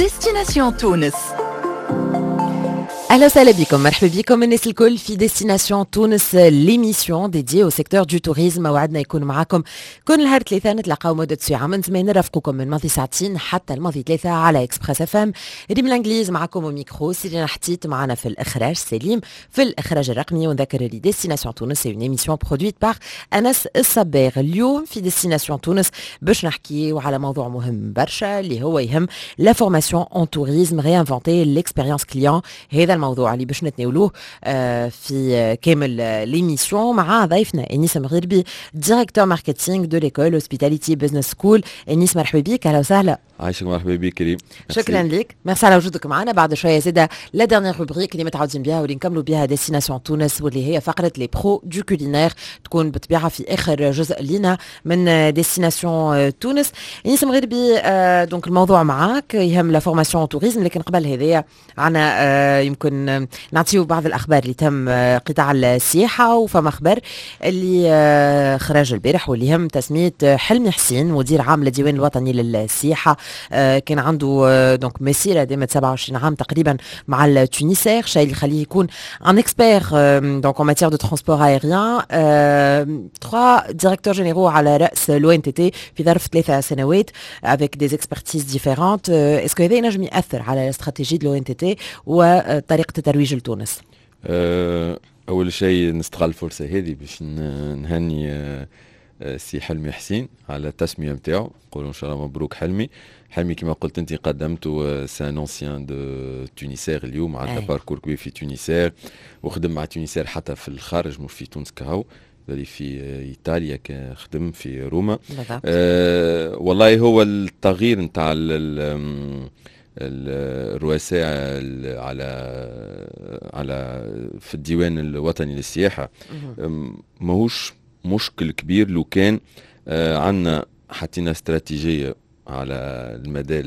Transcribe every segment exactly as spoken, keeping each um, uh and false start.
ديستيناسيون تونس. اهلا وسهلا بكم، مرحبا بكم الناس الكل في ديستيناسيون تونس، ليميسيون ديدي او سيكتور دو توريزم. موعدنا يكون معاكم كل نهار ثلاثة، نتلاقاو مدة ساعة من زمان، نرافقكم من ماضي ساعتين حتى الماضي ثلاثة على اكسبريس اف ام. ريم الانجليز معاكم وميكرو، سيرين حتيت معنا في الاخراج سليم في الاخراج الرقمي. ونذكر لي ديستيناسيون تونس سي اون ايميسيون برودويت بار انس الصباغ. اليوم في ديستيناسيون تونس باش نحكيو على موضوع مهم برشا اللي هو يهم لا فورماسيون اون توريزم ريانفونتي ليكسبيريونس كليون. هذا الموضوع اللي باش نتناولوه في كامل ليميسيون مع ضيفنا انيس مغربي، ديريكتور ماركتينغ دو ليكول هوسبيتاليتي بزنس سكول. انيس مرحبا بك، اهلا وسهلا. عايشك، مرحبا بك كريم. شكرا لك، ميرسي على وجودك معنا. بعد شويه زاده لا ديرنيير روبريك اللي متعودين بها واللي نكملوا بها ديستيناسيون تونس، واللي هي فقره لي برو دو كولينير، تكون بالطبيعه في اخر جزء لينا من ديستيناسيون تونس. انيس مغربي، آه دونك الموضوع معاك يهم لا فورماسيون توريزم، لكن قبل هذايا عنا آه يمكن نعطيو بعض الاخبار اللي تم آه قطاع السياحه. وفما خبر اللي آه خرج البارح واللي يهم تسميه حلمي حسين مدير عام للديوان الوطني للسياحه. آه كان عنده آه دونك مسيره دامت سبعة وعشرين عام تقريبا مع التونيسير، شيء اللي يخليه يكون ان اكسبير دونك en matière de transport aérien. trois directeurs généraux على راس لو ان تي تي في ظرف ثلاثه سنوات avec des expertises différentes. اسكو هذا ينجم ياثر على الاستراتيجيه لو ان تي تي وطريقه الترويج لتونس؟ أه اول شيء نستغل الفرصه هذه باش نهني أه سي حلمي حسين على التسميه نتاعو، نقولوا ان شاء الله مبروك حلمي. حلمي كما قلت انت قدمته سي ان انسيان دو تونيسير، اليوم عنده باركور كبير في تونيسير وخدم مع تونيسير حتى في الخارج مش في تونس كهو، اللي في ايطاليا خدم في روما. أه والله هو التغيير نتاع الرؤساء على على في الديوان الوطني للسياحه ماهوش مشكل كبير لو كان آه عندنا حطينا استراتيجيه على المدى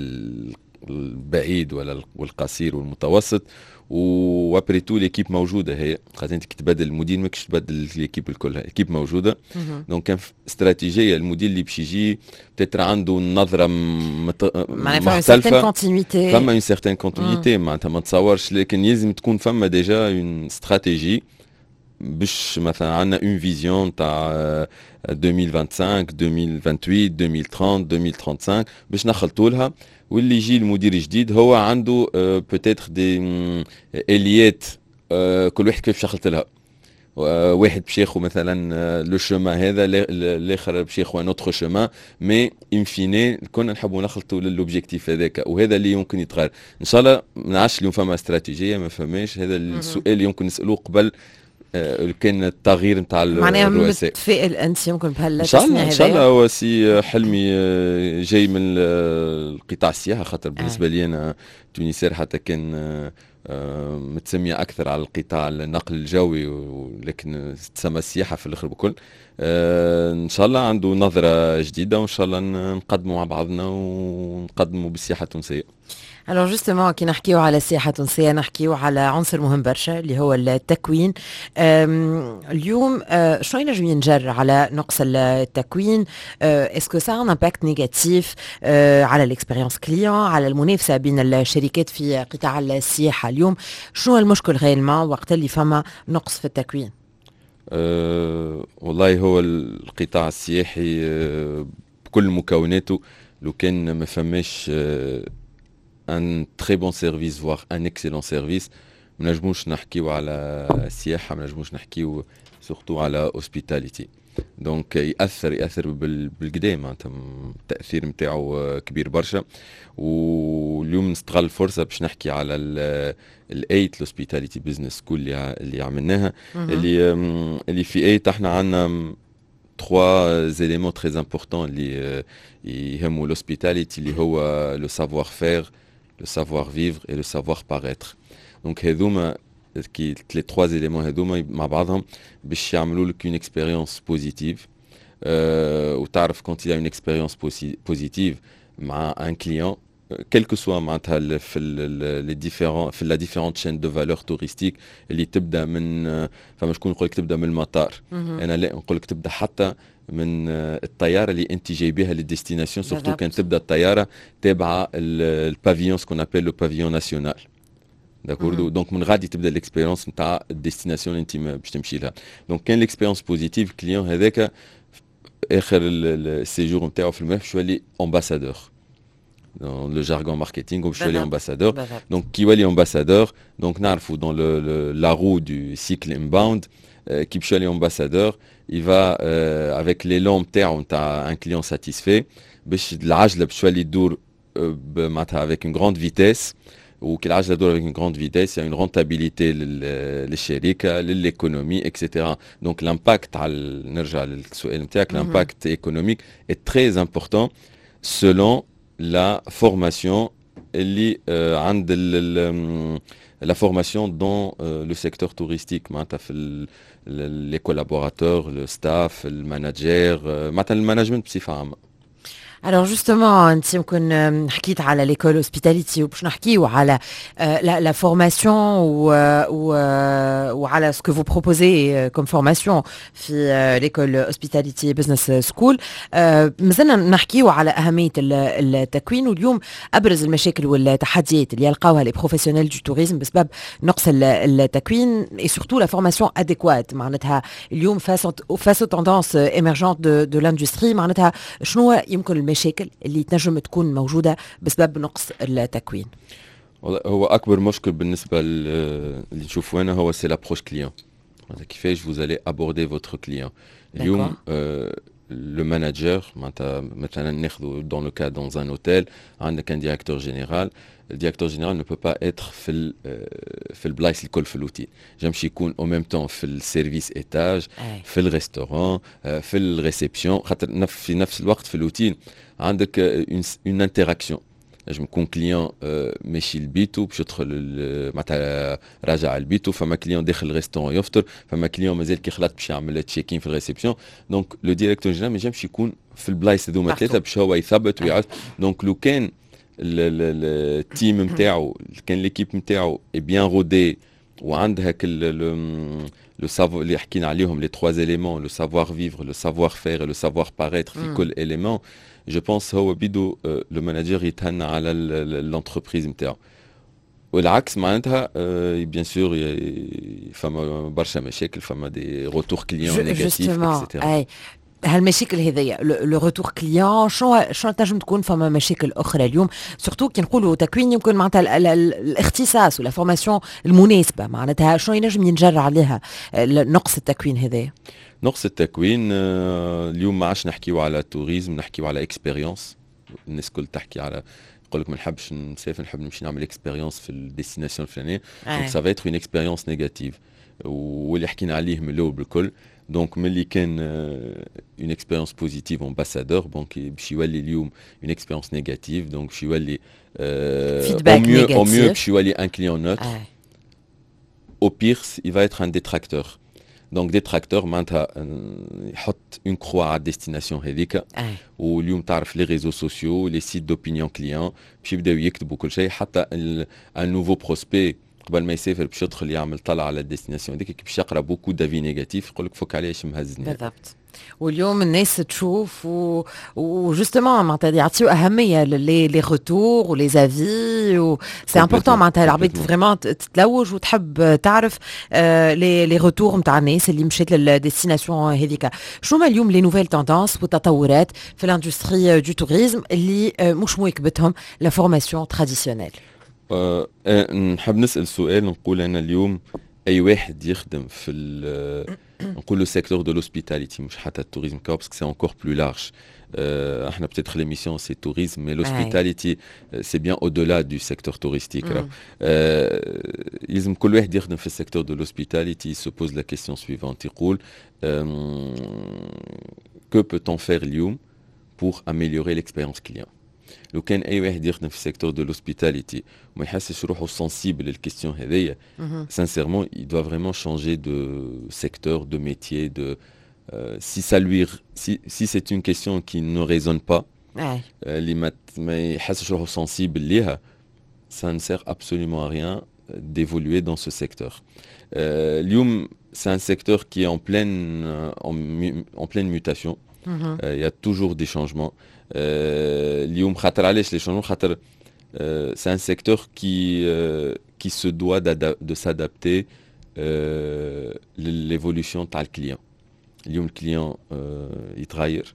البعيد ولا والقصير والمتوسط، وابريتو ليكيب موجوده. هي خاطر انت كي تبدل المدير ماكش تبدل ليكيب الكل، ليكيب موجوده. دونك كان استراتيجيه المدير اللي باش يجي بتاتر عنده نظره مت... مختلفه، فما اون سيغتان كونتينيتي معناتها ما تصورش، لكن لازم تكون فما ديجا اون استراتيجي باش مثلا عندنا اون فيزيون تاع ألفين وخمسة وعشرين ألفين وثمانية وعشرين ألفين وثلاثين ألفين وخمسة وثلاثين باش نخلطوا لها. واللي يجي المدير الجديد هو عنده بوتيتر دي اليات كل واحد كيف شخلت لها. واحد باش ياخذ مثلا لو شومان هذا، الاخر باش ياخذ ان اوتر شومان، مي ان فيني كنا نحبوا نخلطوا للوبجيكتيف هذاك، وهذا اللي يمكن يتغير ان شاء الله. ما نعرفش اليوم فما استراتيجيه ما فماش، هذا السؤال اللي يمكن نسالوه قبل آه كان التغيير نتاع الرؤساء. معناها متفائل انت يمكن بهال ان شاء الله ان شاء الله. هو سي حلمي جاي من القطاع السياحه، خاطر بالنسبه لي انا تونيسير حتى كان آه متسميه اكثر على القطاع النقل الجوي، ولكن تسمى السياحه في الاخر بكل. آه ان شاء الله عنده نظره جديده، وان شاء الله نقدموا مع بعضنا ونقدموا بالسياحه التونسيه. الوغ جوستومون كي نحكيو على السياحه التونسيه نحكيو على عنصر مهم برشا اللي هو التكوين. اليوم شنو ينجم ينجر على نقص التكوين؟ اسكو سا ان امباكت نيجاتيف على الاكسبيريونس كليون، على المنافسه بين الشركات في قطاع السياحه اليوم؟ شنو المشكل غيلما وقت اللي فما نقص في التكوين؟ أه والله هو القطاع السياحي أه بكل مكوناته لو كان ما فماش أه un très bon service voire un excellent service ما نجموش نحكيو على السياحه، ما نجموش نحكيو سورتو على hospitality. دونك ياثر ياثر بالقدام، معناتها التاثير نتاعو كبير برشا. واليوم نستغل الفرصه باش نحكي على الايت الهوسبيتاليتي بزنس سكول اللي عملناها، اللي اللي في ايت احنا عندنا trois éléments très importants اللي يهموا l'hospitality، اللي هو le savoir faire, le savoir vivre et le savoir paraître. Donc هذوما كي les trois éléments هذوما مع بعضهم باش يعملوا لك une expérience positive. أه وتعرف quand il y a une expérience positive مع un client quel que soit معناتها ال- في ال- les différents في la différentes chaînes de valeur touristique اللي تبدا من آه، فما شكون يقول لك تبدا من المطار. مهم. انا لا نقول لك تبدا حتى من آه، الطياره اللي انت جايبيها للديستيناسيون، سورتو بالضبط. كان تبدا الطياره تابعه البافيون سكون ابيل لو بافيون ناسيونال. داكوردو مهم. دونك من غادي تبدا الاكسبيريونس نتاع الديستيناسيون اللي انت ما- باش تمشي لها. دونك كان الاكسبيريونس بوزيتيف الكليون هذاك اخر ال- ال- السيجور نتاعو في الملف باش يولي امباسادور dans le jargon marketing وباش يولي بالضبط. ambassadeur. بالضبط. Donc كي يولي ambassadeur donc نعرفوا dans le, le, la roue du cycle inbound euh, كي باش يولي ambassadeur il va euh, avec l'élan نتاعو نتاع un client satisfait باش العجله باش تولي تدور euh, ب- معناتها avec une grande vitesse. وكي العجله تدور avec une grande vitesse il y a une rentabilité لل- للشركه للايكونومي et cetera. Donc l'impact على نرجع للسؤال نتاعك مهم. l'impact économique est très important selon la formation اللي آه، عند ال- ال- la formation dans euh, le secteur touristique معناتها في ال- ال- les collaborateurs, le staff, le manager آه، معناتها المانجمنت بصفة عامة. Alors justement, انت يمكن آم، حكيت على l'école hospitality وباش نحكيو على آه، la, la formation و, و, وعلى ce que vous proposez آه، comme formation في آه، l'école hospitality business school. آه، مازلنا نحكيو على أهمية ال- التكوين، واليوم أبرز المشاكل والتحديات اللي يلقاوها les professionnels du tourisme بسبب نقص ال- التكوين et surtout la formation adéquate. معناتها اليوم face aux face aux tendances émergentes de, de l'industrie معناتها شنو يمكن المشاكل اللي تنجم تكون موجودة بسبب نقص التكوين؟ والله هو اكبر مشكل بالنسبه ل- اللي نشوفه انا هو سي لابروش كليون. كيفاش vous allez aborder votre client. اليوم آه، le manager معناتها مثلا ناخذ dans le cas dans un hôtel عندك un directeur général. le directeur général ne peut pas être في ال- آه، في البلايص الكل في الاوتيل. جامش يكون au même temps في السيرفيس ايتاج أي. في الريستوران آه، في الريسبسيون خاطر نف- في نفس الوقت في الاوتيل عندك اون انتراكسيون. نجم يكون كليون آه، ماشي لبيتو باش يدخل ال- معناتها راجع لبيتو، فما كليون داخل الريستورون يفطر، فما كليون مازال كي خلط باش يعمل تشيكين في الريسبسيون. دونك لو ديريكتور جينيرال ما ينجمش يكون في البلايص هذوما Partout. ثلاثه باش هو يثبت ويعرف. دونك لو كان ال- ال- ال- التيم نتاعو كان ليكيب نتاعو بيان رودي وعندها كل لو سافو اللي حكينا عليهم لي تخوا éléments، لو سافوار فيفر، لو سافوار فير، لو سافوار باريتر في مم. كل élément. جو بونس هو بيدو آه، لو ماناجر يتهنى على الانتربريز نتاعو. والعكس معناتها بيان سور فما برشا مشاكل، فما دي روتور كليون نيجاتيف justement اكسيتيرا. اي هالمشاكل هذيا لو روتور كليون شنو شنو تنجم تكون فما مشاكل اخرى اليوم سورتو كي نقولوا تكوين يمكن معناتها ال- ال- ال- الاختصاص ولا فورماسيون المناسبه معناتها شنو ينجم ينجر عليها ال- نقص التكوين هذايا؟ نقص التكوين آه، اليوم ما عادش نحكيو على توريزم، نحكيو على اكسبيريونس. الناس كل تحكي على يقول لك ما نحبش نسافر، نحب نمشي نعمل اكسبيريونس في الديستيناسيون الفلانيه. دونك سا فا اتر اون اكسبيريونس نيجاتيف، واللي حكينا عليه من الاول بالكل. دونك ملي كان اون اكسبيريونس بوزيتيف امباسادور دونك باش يولي اليوم اون اكسبيريونس نيجاتيف، دونك باش يولي Feedback او ميو او négatif. ميو باش يولي ان كليون نوتر. اي au pire il va être un détracteur. donc détracteur معناتها آه، يحط une croix à destination هذيك. اي واليوم تعرف لي ريزو سوسيو لي سيت دوبينيون كليون باش يبداو يكتبوا كل شيء، حتى ان نوفو بروسبي قبل ما يسافر باش يدخل يعمل طلع على الديستيناسيون هذيك باش يقرا بوكو دافي نيجاتيف يقول لك فك عليه ايش مهزني. بالضبط. واليوم الناس تشوف و وجوستومون معناتها يعطيو اهميه لي لي روتور ولي زافي و سي امبورطون معناتها العباد complètement. فريمون تتلوج وتحب تعرف آه، لي لي روتور نتاع الناس اللي مشات للديستيناسيون هذيك. شنو هما اليوم لي نوفيل توندونس والتطورات في الاندستري دو توريزم اللي آه، مش مواكبتهم لا فورماسيون تراديسيونيل؟ آه، آه، نحب نسال سؤال. نقول انا اليوم اي واحد يخدم في ال- نقول لو سيكتور دو لوسبيتاليتي مش حتى التوريزم كاو باسكو سي انكور بلو لارج. احنا بتيتر ليميسيون سي توريزم مي لوسبيتاليتي سي بيان او دولا دو سيكتور توريستيك. مم. لازم كل واحد يخدم في السيكتور دو لوسبيتاليتي سو بوز لا كيسيون سويفونت يقول كو بوتون فير اليوم pour améliorer l'expérience client. لو كان اي واحد يخدم في السيكتور دو لوسبيتاليتي وما يحسش روحه سنسيبل للكيستيون هذيا مهم. sincèrement il doit vraiment changer de secteur, de métier, de euh, si ça lui si, si c'est une question qui ne résonne pas اي اللي ما ما يحسش روحه sensible ليها ça ne sert absolument à rien d'évoluer dans ce secteur. Euh, اليوم c'est un secteur qui est en pleine euh, en, mu- en pleine mutation. مهم. Euh, il y a toujours des changements. Euh, اليوم خاطر علاش les changements خاطر euh, c'est un secteur qui euh, qui se doit d'ada- de s'adapter euh, l'évolution تاع الكليون. اليوم الكليون euh, يتغير.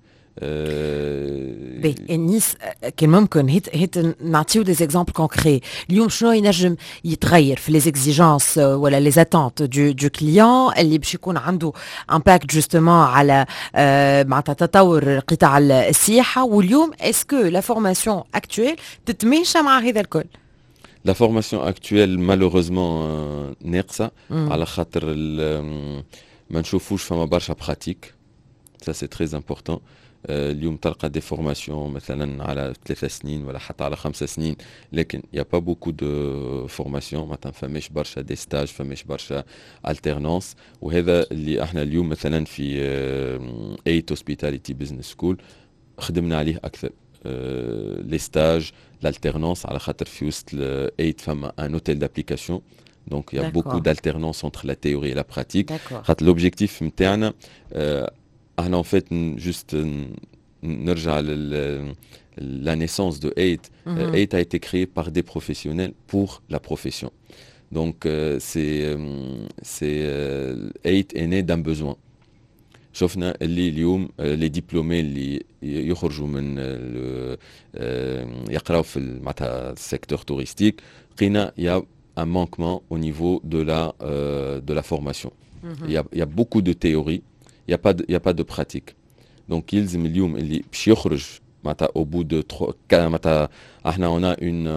آه، بي الناس كان ممكن هيت هيت نعطيو دي زيكزامبل كونكري اليوم شنو ينجم يتغير في لي زيكزيجونس ولا لي اتونت دو دو كليون اللي باش يكون عنده امباكت جوستومون على آه، معناتها تطور قطاع السياحه واليوم اسكو لا فورماسيون اكطويل تتماشى مع هذا الكل؟ La formation actuelle malheureusement euh, ناقصة مم. على خاطر ال- ما نشوفوش فما برشا براتيك. Ça c'est très important. آه، اليوم تلقى دي فورماسيون مثلا على ثلاثة سنين ولا حتى على خمسة سنين لكن يا با بوكو دو فورماسيون ما فماش برشا دي ستاج فماش برشا الترنانس وهذا اللي احنا اليوم مثلا في ايت هوسبيتاليتي بزنس سكول خدمنا عليه اكثر. لي ستاج l'alternance على خاطر في وسط ايت فما ان اوتيل دابليكاسيون دونك يا بوكو D'accord. d'alternance entre la théorie et la pratique. D'accord. خاطر l'objectif نتاعنا آه، احنا en fait n- juste n- نرجع لل la naissance de eight. Mhm. Euh, eight a été créé par des professionnels pour la profession. Donc euh, c'est euh, c'est euh, eight est né d'un besoin. شفنا اللي اليوم آه، les diplômés اللي ي- يخرجوا من آه، ال- آه، يقراوا في ال- معناتها السيكتور توريستيك لقينا يا un manquement au niveau de la euh, de la formation. Il y a il y a beaucoup de théorie, il y a pas de, il y a pas de pratique. Donc يلزم اليوم اللي باش يخرج معناتها au bout de trois كا- معناتها احنا on a une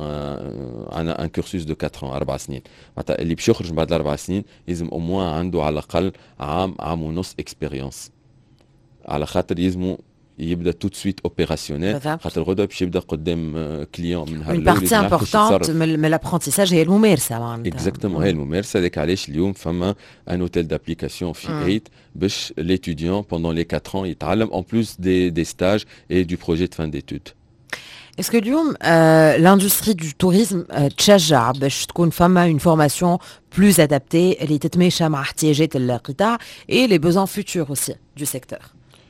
euh, عندنا un cursus de quatre ans أربع سنين معناتها اللي باش يخرج بعد الأربع سنين يلزم au moins عنده على الأقل عام عام ونص expérience على خاطر يلزمو يبدا tout de suite opérationnel بالضبط. خاطر غدا باش يبدا قدام كليون من نهار Une الأول partie يلزم يعرف كيفاش importante يتصرف. من من l'apprentissage هي الممارسه معناتها. اكزاكتومون هي الممارسه هذاك علاش اليوم فما ان اوتيل دابليكاسيون في مم. ايت باش ليتيديون بوندون لي quatre ans يتعلم en plus des des stages et du projet de fin d'études. Est-ce que اليوم euh, l'industrie du tourisme euh, تشجع باش تكون فما une formation plus adaptée اللي تتماشى مع احتياجات القطاع et les besoins futurs aussi du secteur؟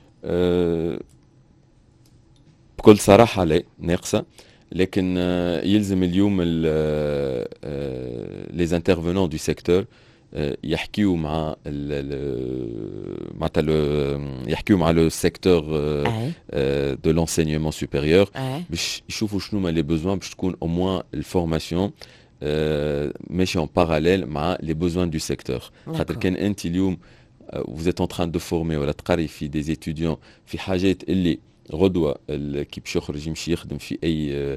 أه بكل صراحه لا ناقصه لكن آه، يلزم اليوم les intervenants du secteur آه، يحكيوا مع ال- ال- معناتها le- يحكيوا مع le secteur آه، اي آه، de l'enseignement supérieur اي باش يشوفوا شنو ما لي بوزوان باش تكون au moins الفورماسيون آه، ماشي en parallèle مع les besoins du secteur. خاطر D'accord. كان انت اليوم آه، vous êtes en train de former ولا تقري في des étudiants في حاجات اللي غدوه ال- كي باش يخرج يمشي يخدم في اي آه،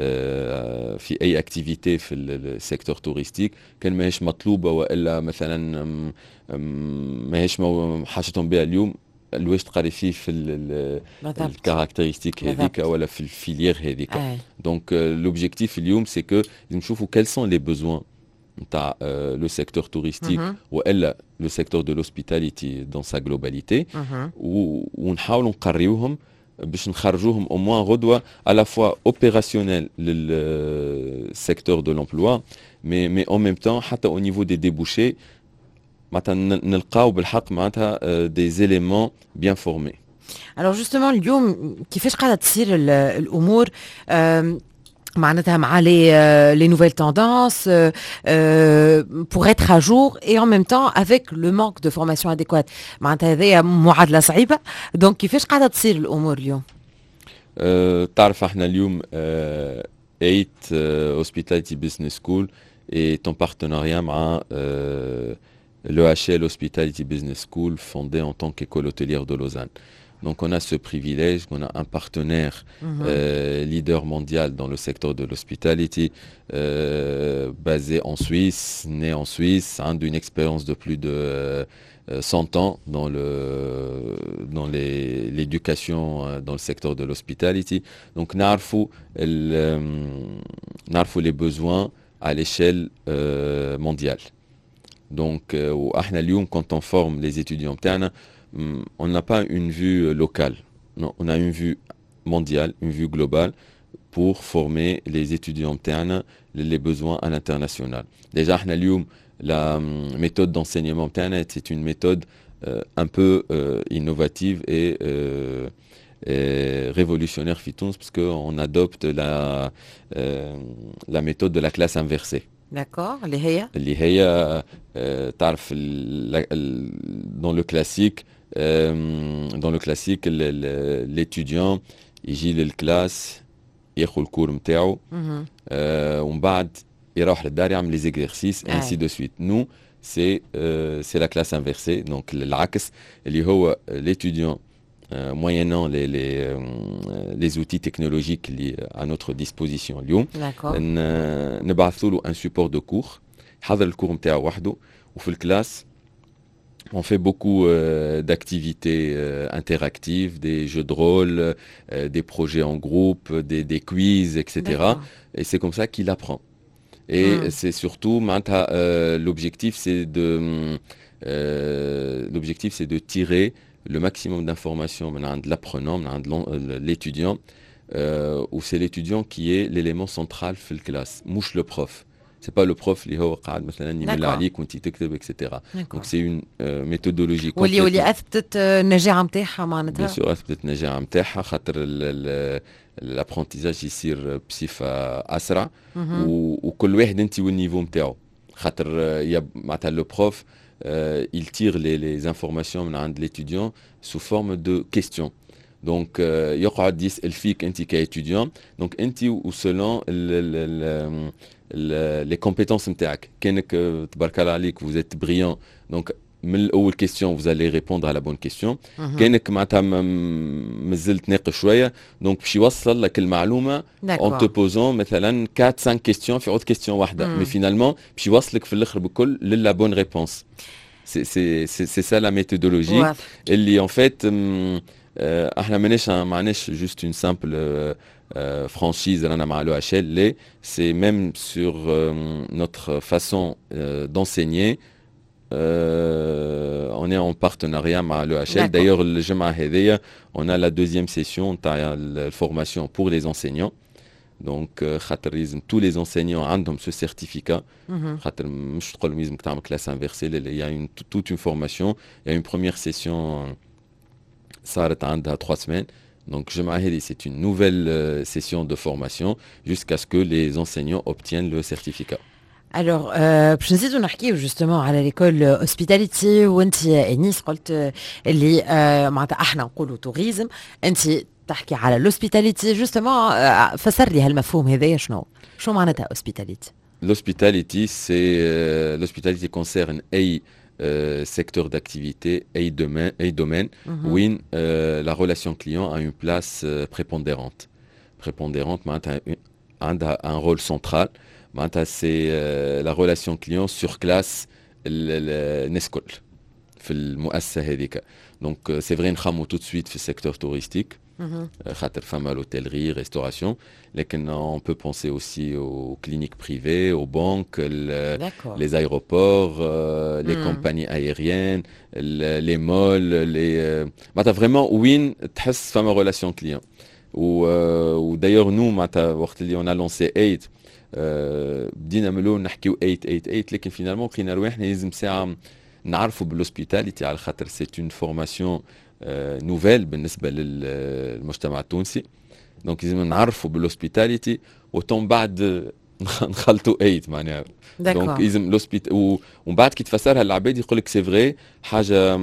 آه، في اي اكتيفيتي في السيكتور توريستيك كان ماهيش مطلوبه والا مثلا أم- أم، ماهيش مو- حاجتهم بها اليوم الواش تقري فيه في ال- بالضبط. الكاركتيرستيك هذيك بالضبط. ولا في الفيليير هذيك. اي Donc euh, l'objectif اليوم c'est que نشوفوا quels sont les besoins نتاع euh, le secteur touristique مهم. والا le secteur de l'hospitalité dans sa globalité مهم. و- ونحاولوا نقريوهم باش نخرجوهم au moins غدوه à la fois opérationnel لل secteur de l'emploi mais mais en même temps حتى au niveau des débouchés معناتها ن- نلقاو بالحق معناتها euh, des éléments bien formés. Alors justement اليوم كيفاش قاعده تصير ال- الامور آم، معناتها مع les euh, les nouvelles tendances euh, euh, pour être à jour et en même temps avec le manque de formation adéquate معناتها هذه معادله صعيبه دونك كيفاش قاعده تصير الامور اليوم؟ أه تعرف احنا اليوم أه ايت هوسبيتاليتي بزنس سكول est en partenariat مع أه l'E H L Hospitality Business School fondée en tant qu'école hôtelière de Lausanne. Donc on a ce privilège qu'on a un partenaire مهم. euh, leader mondial dans le secteur de l'hospitality, euh, basé en Suisse, né en Suisse, hein, d'une expérience de plus de euh, cent ans dans le dans les- l'éducation euh, dans le secteur de l'hospitality. Donc نعرفوا ال- euh, نعرفوا les besoins à l'échelle euh, mondiale. Donc euh, وإحنا اليوم quand on forme les étudiants بتاعنا, hum, on n'a pas une vue euh, locale. Non, on a une vue mondiale, une vue globale pour former les étudiants internes les besoins à l'international. Déjà, اليوم, la méthode d'enseignement interne, c'est une méthode euh, un peu euh, innovative et, euh, et révolutionnaire في تونس parce qu'on adopte la, euh, la méthode de la classe inversée. D'accord, اللي هي اللي هي euh, تعرف ال- ال- dans le classique euh, dans le classique ال- ال- l'étudiant يجي للكلاس ياخذ الكور نتاعو مهم. euh, ومن بعد يروح للدار يعمل les exercices et ainsi أي. de suite. Nous c'est euh, c'est la classe inversée donc العكس اللي هو l'étudiant euh, moyennant les les euh, les outils technologiques اللي à notre disposition اليوم D'accord. ن- نبعثوا له un support de cours يحضر الكور نتاعو وحده وفي الكلاس on fait beaucoup euh, d'activités euh, interactives, des jeux de rôle, euh, des projets en groupe, des, des quiz, et cetera. D'accord. Et c'est comme ça qu'il apprend. Et Hmm. c'est surtout, معناتها, euh, l'objectif, c'est de, euh, l'objectif, c'est de tirer le maximum d'informations من عند l'apprenant, من عند l'en- euh, l'étudiant, euh, où c'est l'étudiant qui est l'élément central في الكلاس, مش le prof. C'est pas le prof اللي هو قاعد مثلا يملى D'accord. عليك وانت تكتب, et cetera. D'accord. Donc c'est une euh, méthodologie واللي واللي complètement. اثبتت النجاعه نتاعها Bien معناتها. sûr, اثبتت النجاعة نتاعها خاطر ال- ال- الابرونتيزاج يصير بصفة أسرع مهم. و- وكل واحد انت والنيفو نتاعو خاطر آه، يا معناتها لو بروف il tire les, les informations من عند l'étudiant sous forme de questions. Donc euh, يقعد يسأل فيك انت كايتيديون دونك انت وسلون les compétences نتاعك كانك آه، تبارك الله عليك vous êtes brillant donc من الاول كيستيون vous allez répondre à la bonne question. مهم. كانك معناتها م- مازلت ناقص شويه دونك باش يوصل لك المعلومه en te D'accord. posant مثلا أربعة خمسة questions في عود question واحده مم. مي فينالمون باش يوصلك في الاخر بكل للا bonne réponse. C'est c'est c'est c'est ça la méthodologie واضح. اللي en fait م- آه، احنا ماناش معناش juste une simple euh, euh, franchise رانا مع لو اتش ال لا c'est même sur euh, notre façon euh, d'enseigner. Euh, on est en partenariat avec l'E H L. D'accord. D'ailleurs, le جمعة هذية, on a la deuxième session de formation pour les enseignants. Donc, euh, خاطر لازم tous les enseignants عندهم ce certificat. مهم. خاطر مش تقول لازم تعمل classe inversée. Il y a une, toute une formation. Il y a une première session صارت عندها trois semaines. Donc, جمعة هذه, c'est une nouvelle euh, session de formation jusqu'à ce que les enseignants obtiennent le certificat. Alors, euh, باش نزيدو نحكيو justement على ليكول هوسبيتاليتي وانت انيس قلت آه، اللي آه، معناتها احنا نقولوا توريزم انت تحكي على الهوسبيتاليتي جوستومون فسر لي هالمفهوم هذايا شنو شو معناتها هوسبيتاليتي L'hospitality, c'est euh, l'hospitality concerne un euh, secteur d'activité, un domaine, un domaine où euh, la relation client a une place euh, prépondérante. Prépondérante, معناتها عندها un rôle central. معناتها c'est euh, la relation client sur classe الناس الكل في المؤسسة هذيك. Donc euh, c'est vrai نخمو tout de suite في السيكتور touristique. خاطر فما l'hôtellerie, restauration, لكن on peut penser aussi aux cliniques privées, aux banques, le- D'accord. les aéroports, euh, les Hmm. compagnies aériennes, le- les malls, les euh, معناتها vraiment وين تحس فما relation client. و euh, و d'ailleurs nous معناتها وقت اللي on a lancé eight euh, بدينا من الاول نحكيو eight eight eight لكن فينالمون لقينا رواحنا لازم ساعه نعرفوا بالهوسبيتاليتي على خاطر c'est une formation نوفيل بالنسبه للمجتمع التونسي دونك لازم نعرفوا بالهوسبيتاليتي وتم بعد نخلطوا ايت معناها دونك داكور لازم لوسبيت ومن بعد كي تفسرها للعباد يقول لك سي فري حاجه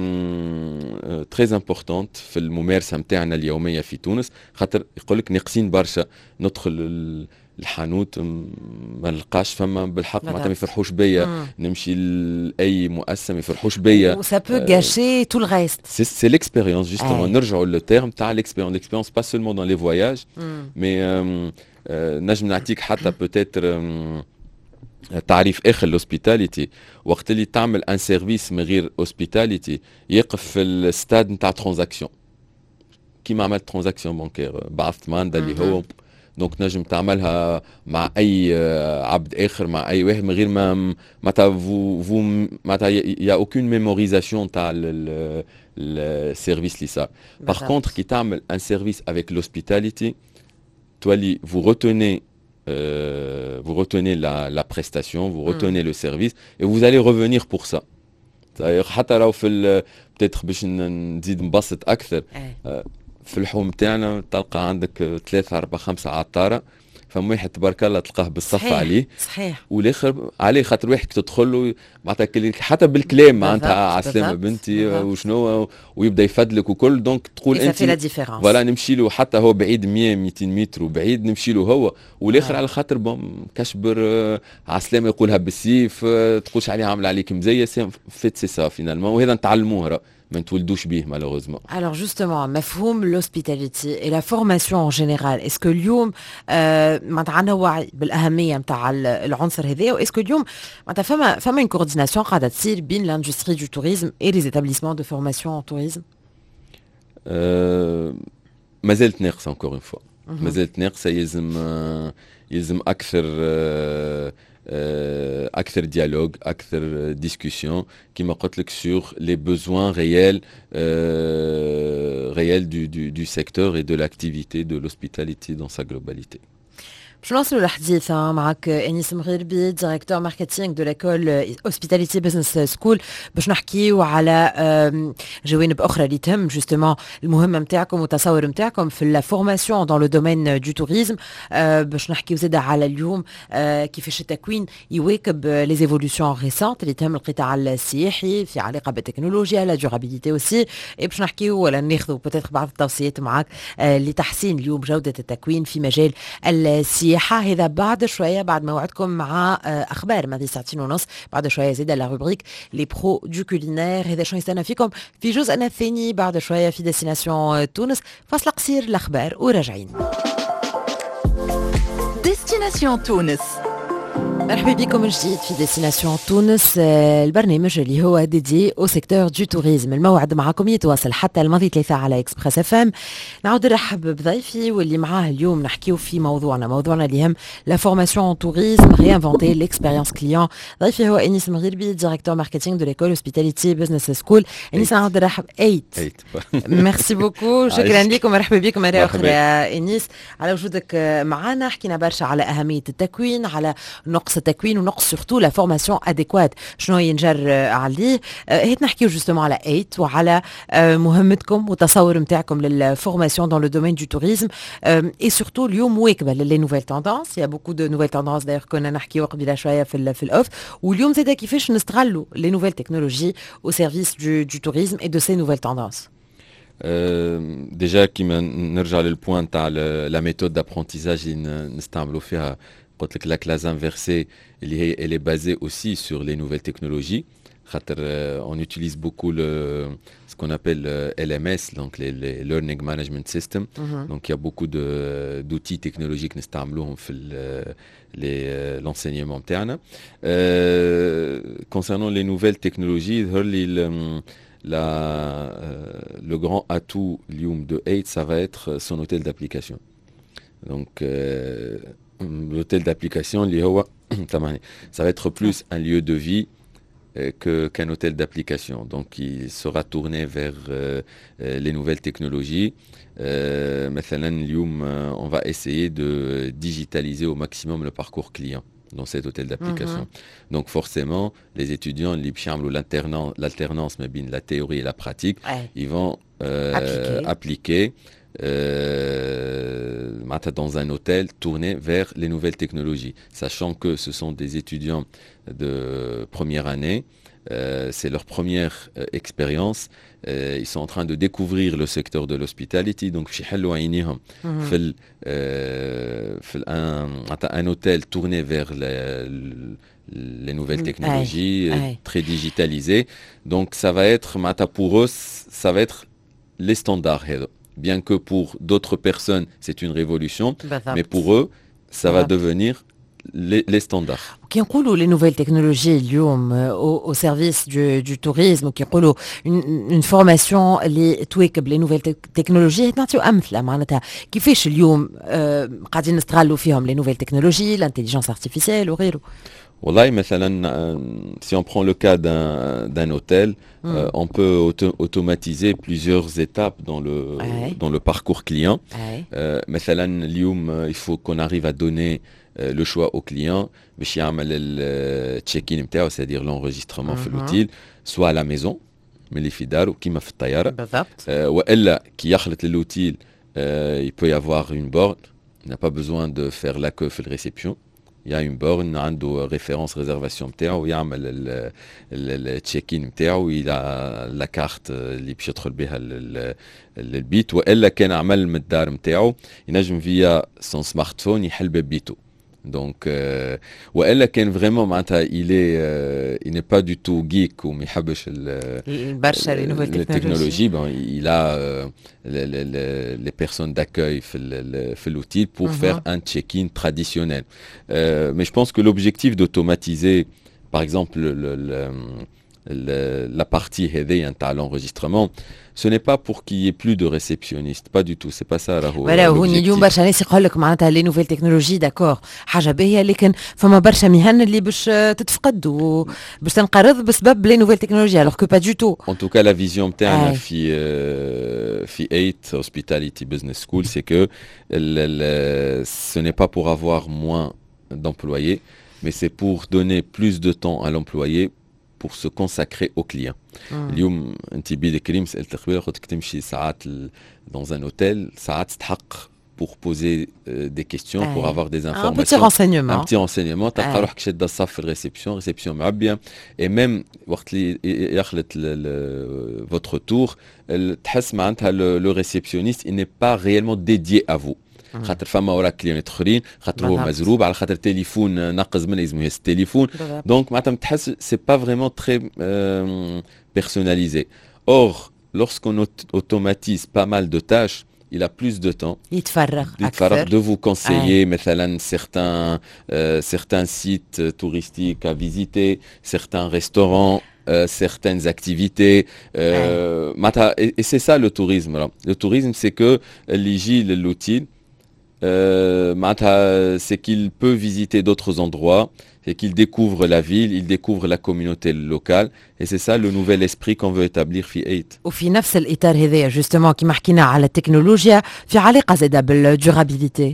تري امبورطونت في الممارسه نتاعنا اليوميه في تونس خاطر يقول لك ناقصين برشا ندخل ال- الحانوت م- ما نلقاش فما بالحق معناتها ما يفرحوش بيا مم. نمشي لاي مؤسسه ما يفرحوش بيا وسا بو غاشي تو الغاست C'est, c'est l'expérience, justement. Aye. نرجعوا le terme تاع l'expérience. L'expérience, pas seulement dans les voyages, mais euh, euh, نجم نعطيك حتى peut-être euh, تعريف آخر الهوسبيتاليتي وقت اللي تعمل ان سيرفيس من غير هوسبيتاليتي يقف في الستاد نتاع ترانزاكسيون كيما عملت ترانزاكسيون بانكير بعثت ماندا اللي هو دونك نجم تعملها مع اي آه، عبد اخر مع اي واحد من غير ما معناتها فو فو معناتها يا اوكين ميموريزاسيون تاع ال- ال- السيرفيس اللي صار. باغ كونتر كي تعمل ان سيرفيس افيك لوسبيتاليتي تولي vous retenez euh, vous retenez la, la prestation, vous retenez mm. le service et vous allez revenir pour ça. حتى لو في peut-être باش نزيد نبسط اكثر في الحوم تاعنا تلقى عندك ثلاثة أربعة خمسة عطارة، فما واحد تبارك الله تلقاه بالصف صحيح. عليه صحيح، والاخر عليه خاطر واحد تدخل له معناتها حتى بالكلام معناتها عسلامة بنتي وشنو ويبدا يفدلك وكل دونك تقول انت فوالا نمشي له حتى هو بعيد مية مئتين متر وبعيد نمشي له هو والاخر آه. على خاطر بوم كشبر عسلامة يقولها بالسيف تقولش عليه عامل عليك مزيه فيت سي سا فينالمون وهذا نتعلموه ما نتولدوش به malheureusement. Alors justement, مفهوم l'hospitality et la formation en général, est-ce que اليوم معناتها عندنا وعي بالأهمية نتاع العنصر هذا، و est-ce que اليوم معناتها فما فما une coordination قاعدة تصير بين l'industrie du tourisme et les établissements de formation en tourisme؟ euh, ما زالت ناقصة encore une fois. ما زالت ناقصة، يلزم يلزم أكثر Euh, أكثر dialogue, أكثر discussion كما قلت لك sur les besoins réels euh, réels du, du, du secteur et de l'activité de l'hospitalité dans sa globalité. باش نواصلوا الحديث معك انيس مغربي ديريكتور ماركتينغ دو ليكول هوسبيتاليتي بزنس سكول باش نحكيو على جوانب اخرى اللي تهم جوستومون المهمه نتاعكم والتصور نتاعكم في لا فورماسيون دون لو دومين دو توريزم، باش نحكيو زاده على اليوم كيفاش التكوين يواكب لي زيفولوشن ريسونت اللي تهم القطاع السياحي في علاقه بالتكنولوجيا لا دورابيليتي اوسي، باش نحكيو ولا ناخذوا بوتيتر بعض التوصيات معك لتحسين اليوم جوده التكوين في مجال السياحه. هذا بعد شوية بعد موعدكم مع أخبار ماذا ساعتين ونص، بعد شوية زيادة لا روبريك لي برو دو كولينير. هذا شو يستنى فيكم في جزءنا الثاني بعد شوية في ديستيناسيون تونس. فاصل قصير الأخبار وراجعين. ديستيناسيون تونس. مرحبا بكم من جديد في ديستيناسيون تونس، البرنامج اللي هو ديدي او سيكتور دو توريزم. الموعد معكم يتواصل حتى الماضي ثلاثة على اكسبريس اف ام. نعود نرحب بضيفي واللي معاه اليوم نحكيو في موضوعنا موضوعنا اللي يهم لا فورماسيون توريزم ريانفونتي ليكسبيريونس كليون. ضيفي هو انيس مغربي ديريكتور ماركتينغ دو ليكول هوسبيتاليتي بزنس سكول. انيس نعود نرحب ايت ميرسي بوكو، شكرا لكم، مرحبا بكم مرة أخرى يا انيس على وجودك معنا. حكينا برشا على أهمية التكوين، على نقص التكوين ونقص سورتو لا فورماسيون اديكوات شنو ينجر عليه. هيت نحكيو جوستومون على ايت وعلى مهمتكم والتصور نتاعكم للفورماسيون دون لو دومين دو توريزم اي سورتو اليوم واكبه لي نوفيل توندونس. يا بوكو دو نوفيل توندونس داير كنا نحكيو قبيله شويه في في الاوف، واليوم زاد كيفاش نستغلوا لي نوفيل تكنولوجي او سيرفيس دو دو توريزم اي دو سي نوفيل توندونس. ديجا كيما نرجع للبوان تاع لا ميثود دابرونتيزاج اللي نستعملوا فيها قلت لك لا كلاس انفيرسي اللي هي elle est basée aussi sur les nouvelles technologies. خاطر on utilise beaucoup le ce qu'on appelle L M S, donc les, les learning management system. Mm-hmm. Donc il y a beaucoup de d'outils technologiques نستعملوهم في les l'enseignement interne. Euh, concernant les nouvelles technologies, le, la le grand atout اليوم de eight ça va être son hôtel d'application. Donc euh, l'hôtel d'application ça va être plus un lieu de vie euh, que, qu'un hôtel d'application. Donc il sera tourné vers euh, les nouvelles technologies. Euh, مثلا اليوم on va essayer de digitaliser au maximum le parcours client dans cet hôtel d'application. Mm-hmm. Donc forcément les étudiants l'alternance, l'alternance mais bien la théorie et la pratique, ouais. Ils vont euh, appliquer, appliquer Euh, dans un hôtel tourné vers les nouvelles technologies, sachant que ce sont des étudiants de première année, euh, c'est leur première euh, expérience, euh, ils sont en train de découvrir le secteur de l'hospitality, donc mm-hmm. fait, euh, fait un, un hôtel tourné vers les, les nouvelles technologies, aye, aye. Très digitalisé, donc ça va être pour eux ça va être les standards. Bien que pour d'autres personnes, c'est une révolution, mais pour eux, ça va devenir les, les standards. Qui نقولوا les nouvelles technologies اليوم au, au service du, du tourisme, qui نقولوا une, une formation اللي تواكب les nouvelles technologies. نعطيو أمثلة معناتها كيفاش اليوم قاعدين نستغلوا فيهم les nouvelles technologies, l'intelligence artificielle وغيره. Wallahi, مثلا, euh, si on prend le cas d'un, d'un hôtel, Mm. euh, on peut auto- automatiser plusieurs étapes dans le, Ouais. dans le parcours client. Ouais. Euh, مثلا, اليوم, euh, il faut qu'on arrive à donner euh, le choix au client باش يعمل ال check-in نتاعو, c'est-à-dire l'enregistrement في Mhm. l'hôtel, soit à la maison, ملي في دارو كيما في الطيارة, بالضبط. euh, والا كي يخلط للhôtel, euh, il peut y avoir une borne, il n'a pas besoin de faire la queue في الريسبسيون. Il y a une borne, عنده référence réservation نتاعو, يعمل ال ال check-in نتاعو, il a la carte اللي باش يدخل بها لل- للبيت, والا كان عمل من الدار نتاعو ينجم فيا son smartphone يحل باب بيتو. Donc, euh, والا كان vraiment معناتها il est euh, il n'est pas du tout geek وما يحبش ال- برشا لي نوفيل les تكنولوجي. technologies, ben, il a euh, les, les- les- les personnes d'accueil في ال- في l'outil pour Mhm. faire un check-in traditionnel. Euh, mais je pense que l'objectif d'automatiser, par exemple, le, le- le- le- la partie هذه نتاع l'enregistrement, ce n'est pas pour qu'il y ait plus de réceptionnistes, pas du tout, c'est pas ça راهو ولا هوني اليوم l'objectif. برشا ناس يقول لك معناتها لي نوفيل تكنولوجي داكور حاجه باهيه، لكن فما برشا مهن اللي باش تتفقد وباش تنقرض بسبب لي نوفيل تكنولوجي، alors que pas du tout. En tout cas, la vision نتاعنا Ouais. في euh, في eight Hospitality Business School, c'est que le- le- ce n'est pas pour avoir moins d'employés, mais c'est pour donner plus de temps à l'employé pour se consacrer au client. Mm. اليوم انت بيدك كريم سألت قبيله قلت لك تمشي ساعات ل- dans un hôtel, ساعات تحق pour poser euh, des questions, pour Ouais. avoir des Un petit informations. renseignement. Un petit renseignement, تلقى Ouais. روحك شادة الصف في الريسبسيون, ريسبسيون معبية, et même وقت اللي ي- يخلط ل- ل- votre tour, ال- تحس معناتها le, le réceptionniste, il n'est pas réellement dédié à vous. Mm. خاطر فما وراك كليونات اخرين, خاطر هو بالضبط. مزروب, على خاطر تليفون نقز منه لازم يهز التليفون. بالضبط. Donc معناتها تحس c'est pas vraiment très euh, personnalisé. Or, lorsqu'on aut- automatise pas mal de tâches, il a plus de temps يتفرغ d'être- اكثر. de vous conseiller مثلا certains, euh, certains sites touristiques à visiter, certains restaurants, euh, certaines activités. Euh, معناتها- et, et c'est ça le tourisme. Là. Le tourisme, c'est que اللي يجي للoutil, euh, معناتها, c'est qu'il peut visiter d'autres endroits, c'est qu'il découvre la ville, il découvre la communauté locale, et c'est ça le nouvel esprit qu'on veut établir في eight. وفي نفس الاطار هذايا جوستومون كيما حكينا على التكنولوجيا في علاقه زاده بالدورابيليتي.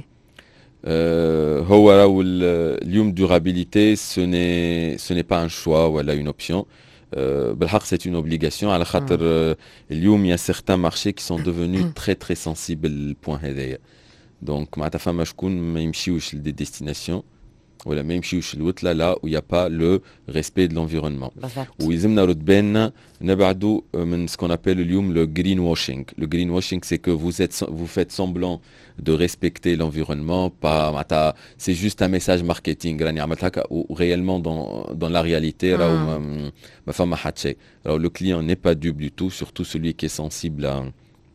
Euh, هو راهو ال- اليوم durabilité, ce n'est ce n'est pas un choix ولا une option. Euh, بالحق c'est une obligation على خاطر euh, اليوم il y a certains marchés qui sont devenus très très sensibles للبوان هذايا. Donc معناتها فما شكون ما يمشيوش لدي ديستيناسيون ولا ما يمشيوش لوتلا لا où il n'y a pas le respect de l'environnement. بالضبط. ويلزمنا رد بالنا نبعدوا من ce qu'on appelle اليوم le greenwashing. Le greenwashing, c'est que vous êtes vous faites semblant de respecter l'environnement, pas معناتها c'est juste un message marketing راني عملت هكا, ou réellement dans dans la réalité راهو ما ما فما حتى شيء. Alors le client n'est pas dupe du tout, surtout celui qui est sensible à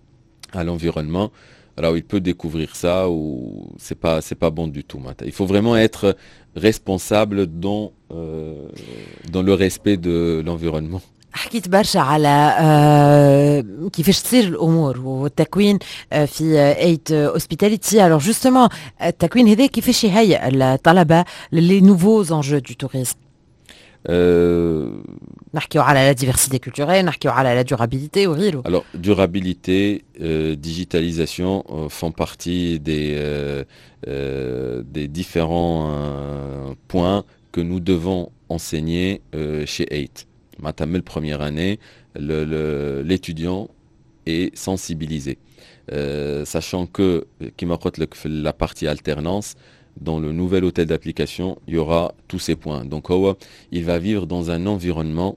à l'environnement. Alors il peut découvrir ça ou c'est pas c'est pas bon du tout معناتها. Il faut vraiment être responsable dans euh, dans le respect de l'environnement. حكيت برشا على آه كيفاش تصير الامور والتكوين آه في ايت هوسبيتاليتي. الوغ جوستومون التكوين هذا كيفاش يهيئ الطلبه للي نوفو زونجو دو توريزم. Euh, نحكيو على لا ديفرسيتي كولتوريل، نحكيو على لا دورابيليتي وغيره. alors durabilité, euh, digitalisation euh, font partie des euh, euh, des différents euh, points que nous devons enseigner euh, chez eight. معناتها من première année, le- le- l'étudiant est sensibilisé. Euh, sachant que, كما قلت لك في la partie alternance, dans le nouvel hôtel d'application, il y aura tous ces points. Donc, هو, il va vivre dans un environnement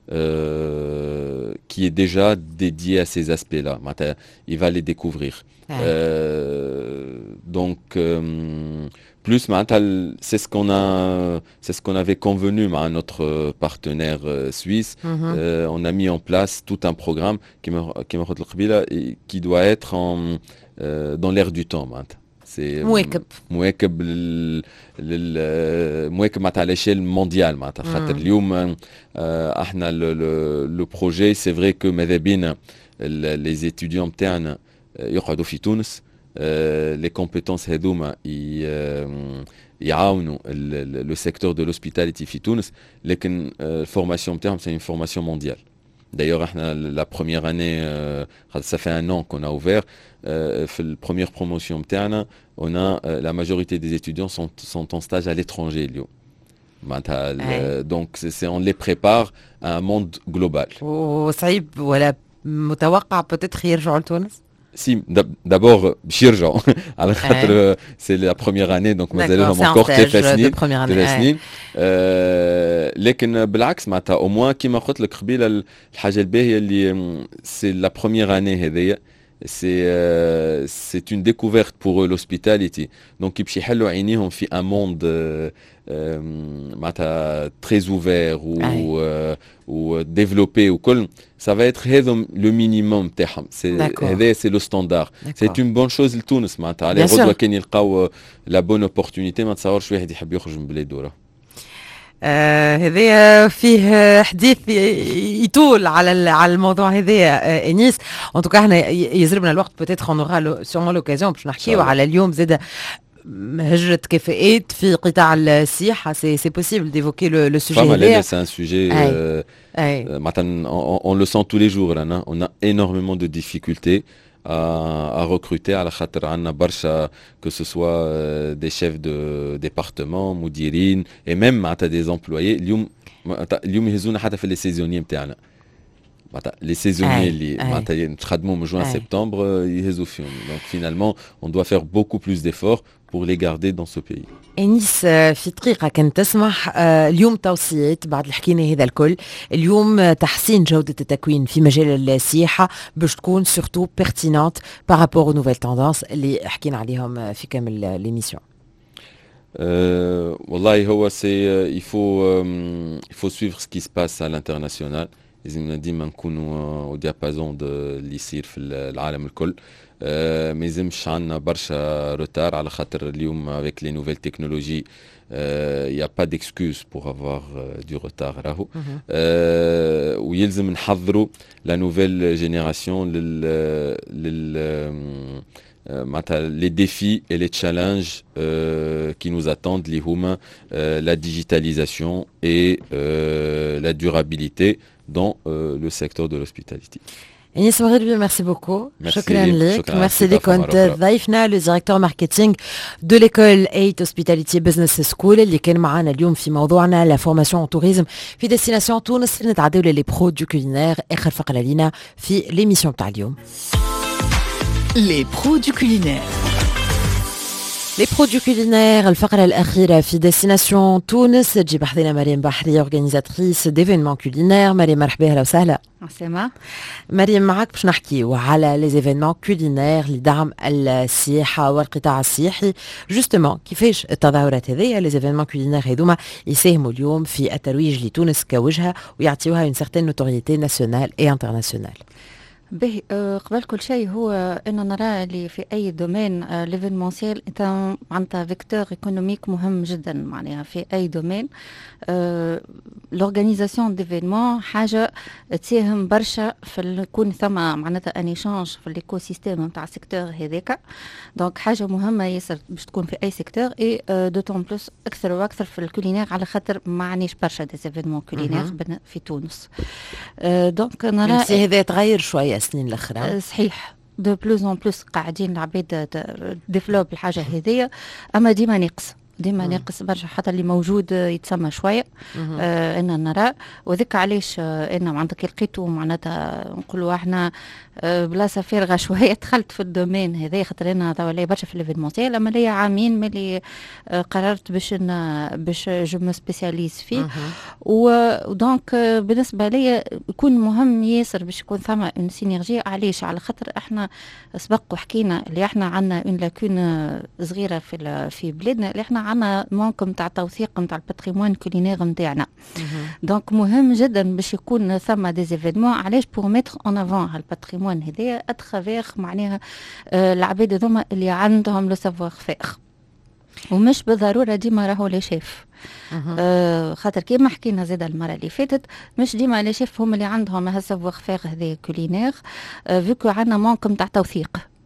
euh, qui est déjà dédié à ces aspects-là. معناتها, il va les découvrir. Ouais. Euh, donc, euh, plus معناتها, c'est ce qu'on a, c'est ce qu'on avait convenu avec notre partenaire euh, suisse. مهم. Euh, on a mis en place tout un programme qui m'a qui m'a قلت القبيلة, et qui doit être en, euh, dans l'air du temps معناتها. C'est مواكب. مواكب لل لل مواكب معناتها على l'échelle mondiale معناتها. خاطر اليوم آه، احنا le, le, le projet, c'est vrai que ماذا بينا ال- les étudiants نتاعنا يقعدوا في تونس. لي كومبيتونس هذوما يعاونوا لو سيكتور دو لوسبيتاليتي في تونس لكن الفورماسيون نتاعهم سي اون فورماسيون مونديال. D'ailleurs, la première année, euh, ça fait un an qu'on a ouvert. Euh, la première promotion, on a euh, la majorité des étudiants sont, sont en stage à l'étranger. Euh, donc, c'est, c'est, on les prépare à un monde global. وصعيب ولا متوقع peut-être يرجعوا لتونس؟ Si, d'abord, بشيرجعوا على خاطر c'est la première année donc مازالهم encore ثلاث سنين لكن بالعكس معناتها au moins كيما قلت لك قبيله الحاجه الباهيه اللي c'est la première année هذيا c'est euh, c'est une découverte pour eux l'hospitality donc يمشي يحلوا عينيهم في un monde euh, euh, معناتها très ouvert ou euh, ou développé ou كل ça va être le minimum تاعهم c'est هذا c'est le standard. D'accord. C'est une bonne chose لتونس معناتها على غدوه كان يلقاو la bonne opportunité ما تصورش واحد يحب يخرج من بلاده راه. هذا فيه حديث يطول على على الموضوع هذا انيس ان توكا احنا يزربنا الوقت بوتيتر اون اورا سيغمون لوكازيون باش نحكيو على اليوم زاده هجرة كفاءات في قطاع السياحة. سي سي بوسيبل ديفوكي لو سوجي هذا. C'est un sujet euh, euh, on, on le sent tous les jours là, on a énormément de difficultés à, à recruter à la خاطر عندنا برشا que ce soit euh, des chefs de département مديرين et même معناتها des employés اليوم اليوم يهزونا حتى في les saisonniers نتاعنا les saisonniers اللي معناتها نخدموا من juin septembre يهزوا فيهم. Donc finalement on doit faire beaucoup plus d'efforts pour les garder dans ce pays. انيس في دقيقه كنت تسمح اليوم توصيات بعد اللي حكينا هذا الكل اليوم تحسين جوده التكوين في مجال السياحه باش تكون سورتو بيرتينانت بارابور aux nouvelles tendances اللي حكينا عليهم في كامل ليميسيون. Euh, والله هو c'est il faut euh, il faut suivre ce qui se passe à l'international. لازمنا ديما نكونوا au diapason de اللي يصير في العالم الكل. Euh, ما يلزمش عندنا برشا روتار على خاطر اليوم avec les nouvelles technologies il euh, n'y a pas d'excuse pour avoir euh, du retard راهو. euh, ويلزم نحضروا la nouvelle génération لل لل معناتها les défis et les challenges euh, qui nous attendent اللي هما euh, la digitalisation et euh, la durabilité dans euh, le secteur de l'hospitality. Agnès Mouridbi, merci beaucoup. شكرا لك. Merci لك. كنت ضيفنا le directeur marketing de l'école eight Hospitality Business School اللي كان معنا اليوم في موضوعنا la formation en tourisme في destination تونس. نتعداو لي برو دو كولينير آخر فقرة لينا في l'émission تاع اليوم. Les pros du culinaire. Les produits culinaires, الفقرة الأخيرة في destination تونس. تجيب حدينا مريم بحري organisatrice d'événements culinaires. مريم مرحبا أهلا وسهلا. عسلامة. مريم معك باش نحكيو على les événements culinaires لدعم السياحة والقطاع السياحي. justement كيفاش التظاهرات هذيا les événements culinaires هذوما يساهموا اليوم في الترويج لتونس كوجهة ويعطيوها une certaine notoriété nationale et internationale. به قبل كل شيء هو أن نرى اللي في أي دومين ليفينمونسيال أنت معناتها فيكتور إيكونوميك مهم جدا معناها في أي دومين. لورغانيزاسيون ديفينمون حاجة تساهم برشا في يكون ثم معناتها ان ايشانج في الايكو سيستيم نتاع السيكتور هذاك. دونك حاجة مهمة ياسر باش تكون في أي سيكتور اي دوتون بلوس أكثر وأكثر في الكولينير على خاطر ما عنيش برشا دي ايفينمون كولينير في تونس. دونك نرى هذا تغير شوية سنين الأخرى. صحيح دو بلوز اون بلوس قاعدين العباد ديفلوب الحاجة هذيا أما ديما نقص ديما ناقص برشا حتى اللي موجود يتسمى شويه. آه ان نرى وذيك علاش آه ان معناتها لقيتو معناتها نقولوا احنا آه بلاصه فارغه شويه دخلت في الدومين هذا خاطر انا توا لي برشا في ليفينمونسيال اما ليا عامين ملي آه قررت باش باش جو مو سبيسياليز فيه. ودونك آه بالنسبه ليا يكون مهم ياسر باش يكون ثم اون سينيرجي. علاش؟ على خاطر احنا سبق وحكينا اللي احنا عندنا اون لاكون صغيره في في بلادنا اللي احنا عنا مانك نتاع توثيق نتاع الباتريمون كولينير نتاعنا. دونك مهم جدا باش يكون ثم دي زيفينمون. علاش؟ بور ميتر اون افون هالباتريمون هذايا اترافير معناها آه العباد هذوما اللي عندهم لو سافوار فير ومش بالضروره ديما راهو لي شيف. آه خاطر كيما حكينا زاده المره اللي فاتت مش ديما لي شيف هم اللي عندهم هالسافوار فير هذا كولينير. آه فيكو عندنا مانك نتاع توثيق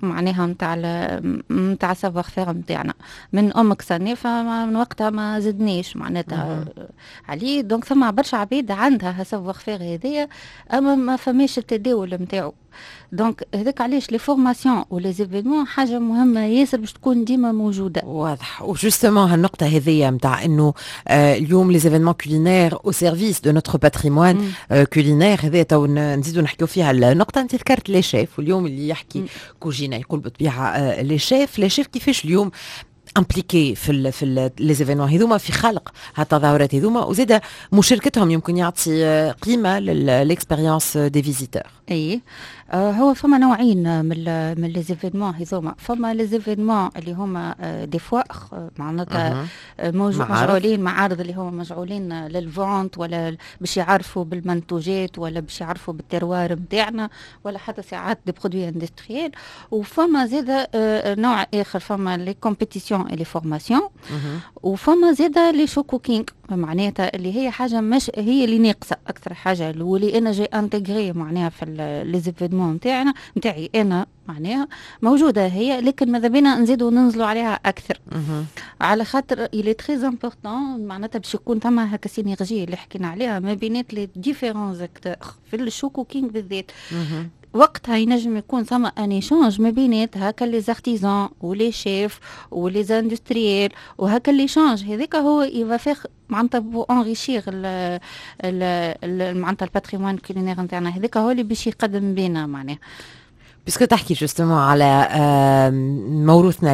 معناها نتاع نتاع سافوار فير نتاعنا من امك سنه، فمن وقتها ما زدناش معناتها عليه. دونك ثم برشا عباد عندها سافوار فير هذايا اما ما فماش التداول نتاعو. دونك هذاك علاش لي فورماسيون ولي زيفينمون حاجه مهمه ياسر باش تكون ديما موجوده. واضح. وجوستومون هالنقطه هذيا نتاع انه آه اليوم لي زيفينمون كولينير او سيرفيس دو نوتر باتريمون كولينير، هذا تو نزيدو نحكيو فيها النقطه. انت ذكرت لي شيف، واليوم اللي يحكي مم. كوجينه يقول بالطبيعه آه لي شيف لي شيف كيفاش اليوم امبليكي في ال في لي زيفينمون هذوما في خلق هالتظاهرات هذوما، وزيد مشاركتهم يمكن يعطي قيمه للاكسبيريونس دي فيزيتور. اي آه هو فما نوعين من من لي زيفينمون هذوما. فما لي زيفينمون اللي هما آه دي فوار معناتها أه. مجعولين معارض اللي هما مجعولين للفونت ولا باش يعرفوا بالمنتوجات ولا باش يعرفوا بالتروار نتاعنا ولا حتى ساعات دي برودوي اندستريال. وفما زيد آه نوع اخر فما لي كومبيتيسيون اي لي فورماسيون. وفما زيد لي شو كوكينغ معناتها اللي هي حاجه مش هي اللي ناقصه اكثر حاجه، واللي انا جاي انتغري معناها في لي زيفينمون نتاعنا نتاعي انا معناها موجوده هي، لكن ماذا بينا نزيدوا ننزلوا عليها اكثر. على خاطر إلي تري امبورطون معناتها باش يكون ثم هكا سينيرجي اللي حكينا عليها ما بينات لي ديفيرونز اكتور في الشو كوكينغ بالذات. وقتها ينجم يكون ثم ان ايشانج ما بينات هكا لي زارتيزان ولي شيف ولي زاندستريال، وهكا ليشانج هذاك هو يفا فيغ معناتها بو انريشير معناتها الباتريمون كولينير نتاعنا. هذاك هو اللي باش يقدم بينا معناها. بيسكو تحكي جوستومون على موروثنا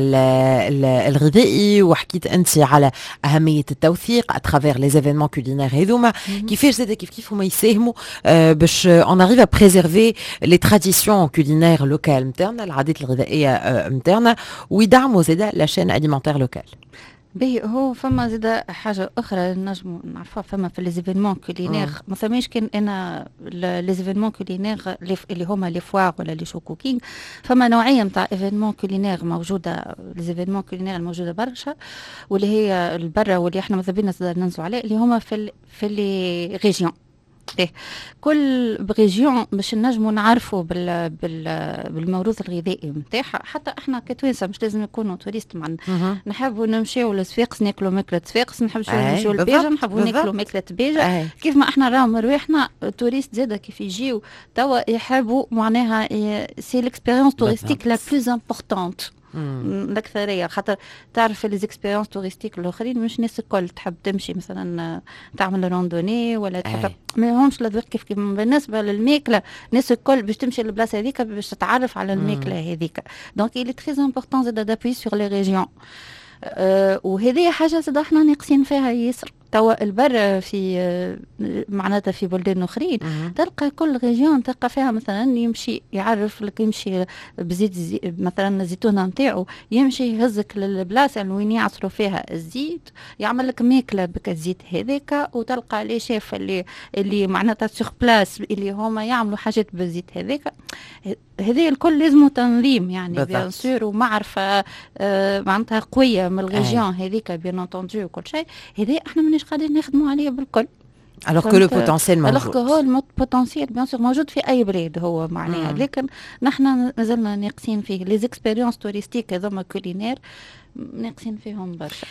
الغذائي، وحكيت انت على اهميه التوثيق اترافير لي زيفينمون كولينير هذوما، كيفاش زاد كيف كيف هما يساهموا باش اون اريف ا بريزيرفي لي تراديسيون كولينير لوكال نتاعنا، العادات الغذائيه نتاعنا، ويدعموا زاد لا شين اليمونتير لوكال. باهي هو فما زاد حاجه اخرى نجموا نعرفوها فما في لي زيفينمون كولينير ما فماش كان انا لي زيفينمون كولينير اللي هما لي فوار ولا لي شو كوكينغ. فما نوعيه نتاع ايفينمون كولينير موجوده، لي زيفينمون كولينير الموجوده برشا واللي هي البرا واللي احنا ماذا بينا ننزلوا عليه اللي هما في ال في لي ريجيون. إيه. كل بريجيون باش نجموا نعرفوا بال بال بالموروث الغذائي نتاعها. حتى احنا كتوانسه مش لازم نكونوا توريست معنا نحبوا نمشيو للصفاقس ناكلوا ماكله صفاقس، نحبوا نمشيو للبيجه نحبوا ناكلوا ماكله بيجه. كيف ما احنا راهم رواحنا توريست زاده كيف يجيو توا يحبوا معناها سي ليكسبيريونس توريستيك لا بلوز امبورطونت الأكثرية. خاطر تعرف لي زيكسبيريونس توريستيك الآخرين مش ناس الكل تحب تمشي مثلا تعمل راندوني ولا تحب ما همش لذوق كيف كيف. بالنسبة للماكلة ناس الكل باش تمشي للبلاصة هذيك باش تتعرف على الماكلة هذيك. دونك إلي تري امبورطون زاد دابوي سور لي ريجيون. أه وهذه حاجة زاد احنا ناقصين فيها ياسر. توا البر في معناتها في بلدان اخرين تلقى كل ريجيون تلقى فيها مثلا يمشي يعرف لك يمشي بزيت زي مثلا الزيتونه نتاعو يمشي يهزك للبلاصه وين يعصروا فيها الزيت يعمل لك ماكله بك الزيت هذاك، وتلقى لي شيف اللي اللي معناتها سوغ بلاس اللي هما يعملوا حاجات بالزيت هذاك. هذه الكل لازم تنظيم يعني بيان سور ومعرفه آه معناتها قويه من الريجيون هذيك بيان انتوندو وكل شيء. هذه احنا مانيش قاعدين نخدموا عليه بالكل. alors que le potentiel موجود. alors que هو البوتنسيال بيان سور موجود في اي بلاد هو معناها، لكن نحن مازلنا ناقصين فيه لي زيكسبيريونس توريستيك هذوما كولينير ناقصين فيهم برشا.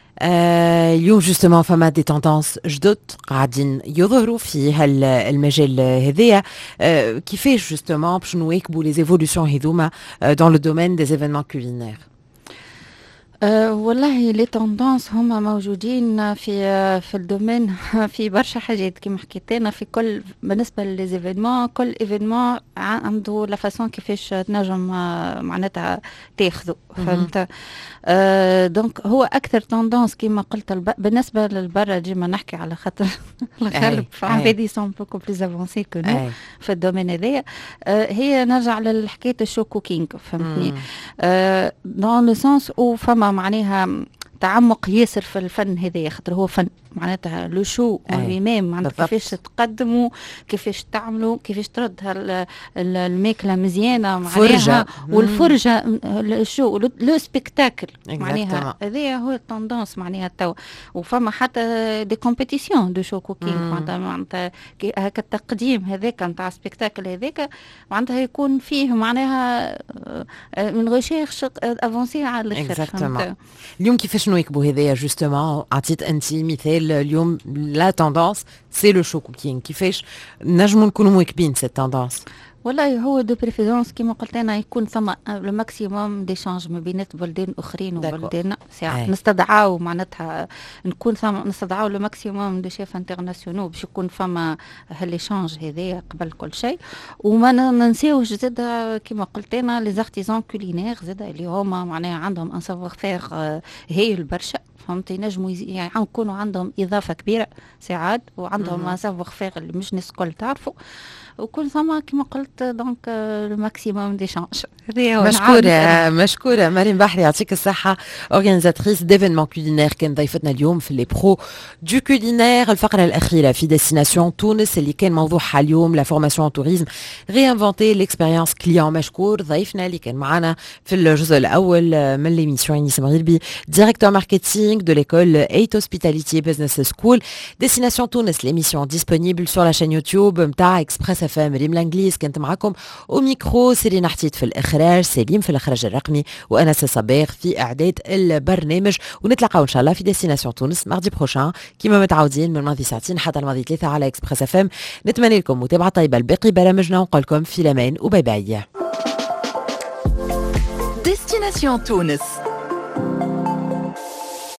اليوم جوستومون فما دي تندانس جدد قاعدين يظهروا في هالمجال هذايا، كيفاش جوستومون باش نواكبوا لي ايفولوشن هذوما دون لو دومين دي ايفينمون كولينير؟ أه والله لي توندونس هما موجودين في في الدومين في برشا حاجات كيما حكيت انا في كل بالنسبه لليزيفينمون. كل ايفينمون عنده لا فاسون كيفاش تنجم معناتها تاخذه فهمت. أه دونك هو اكثر توندونس كيما قلت الب... بالنسبه للبرا ديما نحكي على خاطر الغالب عبادي سون بوكو بليز افونسي كو في الدومين هذايا. أه هي نرجع للحكايه الشو كوكينغ فهمتني. أه دون لو سونس او فما معناها تعمق ياسر في الفن هذايا، خاطر هو فن معناتها لو شو امام معناتها كيفاش تقدموا، كيفاش تعملوا، كيفاش ترد الماكله مزيانه معناها، والفرجه الشو لو سبيكتاكل معناها هذايا هو التندونس معناها توا. وفما حتى دي كومبيتيسيون دو شو كوكينغ معناتها معناتها هكا التقديم هذاك نتاع سبيكتاكل هذاك معناتها يكون فيه معناها من ريشيرش افونسي على الاخر. اليوم كيفاش نواكبوا هذايا جوستومون؟ عطيت انت مثال اليوم لا توندونس سي لو شو كوكينغ، كيفاش نجموا نكونوا مواكبين سي توندونس؟ والله هو دو بريفيرونس كيما قلت انا يكون ثم لو ماكسيموم ديشانج ما بين بلدان اخرين وبلداننا، نستدعاو معناتها نكون ثم نستدعاو لو ماكسيموم دو شيف انترناسيونال باش يكون فما هالليشانج هذايا قبل كل شيء. وما ننساوش زاد كيما قلت انا لي زارتيزون كولينير زاد اللي هما معناها عندهم ان سافوار فير هايل برشا، فهمتي، ينجموا يعني يكونوا عندهم اضافه كبيره ساعات، وعندهم ان سافوار فير اللي مش ناس الكل تعرفوا، وكل ثم كما قلت دونك الماكسيموم دي شانج. مشكوره مشكوره مريم بحري، يعطيك الصحه، اورغانيزاتريس ديفينمون كولينير، كان ضيفتنا اليوم في لي برو دو كولينير. الفقره الاخيره في ديستيناسيون تونس اللي كان موضوعها اليوم لا فورماسيون توريزم ريانفونتي ليكسبيريونس كليون. مشكور ضيفنا اللي كان معنا في الجزء الاول من ليميسيون انيس مغربي، ديريكتور ماركتينغ de l'école eight Hospitality Business School. Destination Tunis, l'émission disponible sur la chaîne YouTube متاع Express اف ام. ريم لانجليز كنت معكم وميكرو سيرين حتيت في الاخراج، سليم في الاخراج الرقمي، وانا صباغ في اعداد البرنامج. ونتلاقاو ان شاء الله في ديستيناسيون تونس ماردي بروشان كيما متعودين من الماضي ساعتين حتى الماضي ثلاثه على اكسبريس اف ام. نتمنى لكم متابعه طيبه لباقي برامجنا ونقول لكم في الامان وباي باي. ديستيناسيون تونس.